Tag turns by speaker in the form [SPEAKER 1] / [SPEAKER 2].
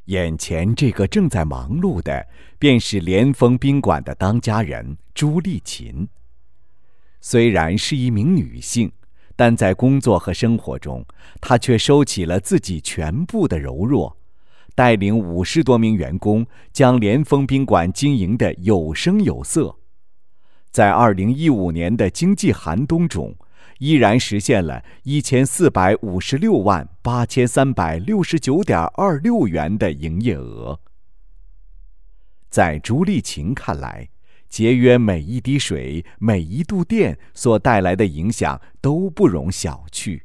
[SPEAKER 1] 眼前这个正在忙碌的，便是莲峰宾馆的当家人朱丽琴。虽然是一名女性，但在工作和生活中，她却收起了自己全部的柔弱，带领50多名员工，将莲峰宾馆经营得有声有色。在2015年的经济寒冬中，依然实现了1456万8369.26元的营业额。在朱丽琴看来，节约每一滴水、每一度电所带来的影响都不容小觑。